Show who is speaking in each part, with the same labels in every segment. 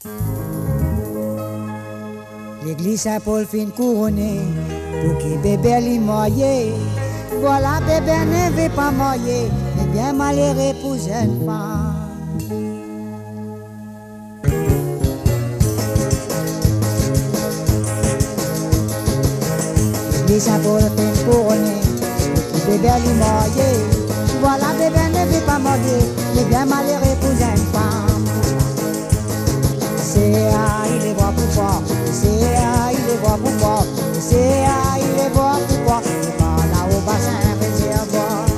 Speaker 1: L'église Saint-Paul fin couronnée pour que bébé l'y moyer. Voilà, bébé ne veut pas moyer, mais bien malheureux pour jeune femme. L'église Saint-Paul fin couronnée pour que bébé l'y moyer. Voilà, bébé ne veut pas moyer, mais bien malheureux pour jeune femme. Il les voit pourquoi, il les voit pourquoi, il les voit pourquoi, il va là au bassin réservoir.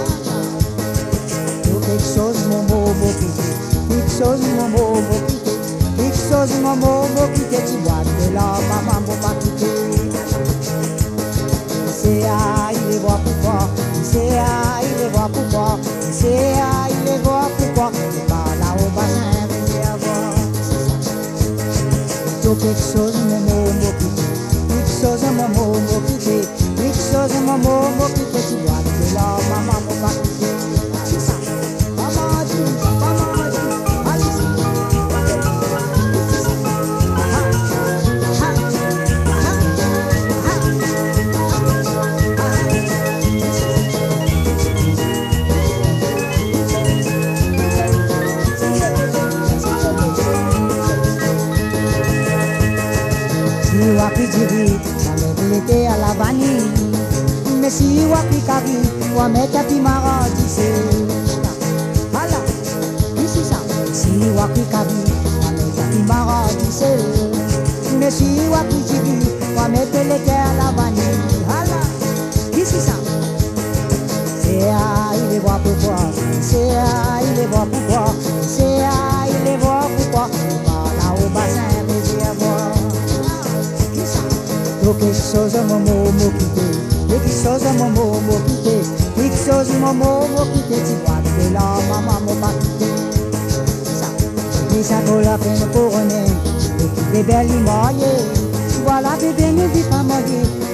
Speaker 1: Tout quelque chose mon mot quitté, quelque chose mon mot quitté, quelque chose mon mot quitté, tu vois de là maman pour pas quitter. Il les voit pourquoi, il les voit pourquoi, il les voit pourquoi, il va là au bassin réservoir. Quelque chose mon mot quitté, quelque chose mon mot quitté, quelque chose mon mot quitté, tu vois de là maman mon pas quitter. C'est ça. Maman dit, allez. Si wapi diri, l'été à la vanille. Mais si wapi kavi, wa mettre pi maradissé. Voilà, ici ça. Si wapi kavi, wa mettre pi maradissé. Mais si wapi diri, wa mettre l'été à la vanille. Voilà, ici ça. Il les voit pourquoi, il les voit pourquoi, il les voit pourquoi. Voilà au bassin réservoir. Quelque chose mon mot quitté, quelque chose mon mot quitté, quelque chose mon mot quitté, tu vois de là maman mon pas quitté. Ça, mais ça vaut la peine pour couronner, et puis bébé lui moyer. Voilà bébé ne vit pas moyer.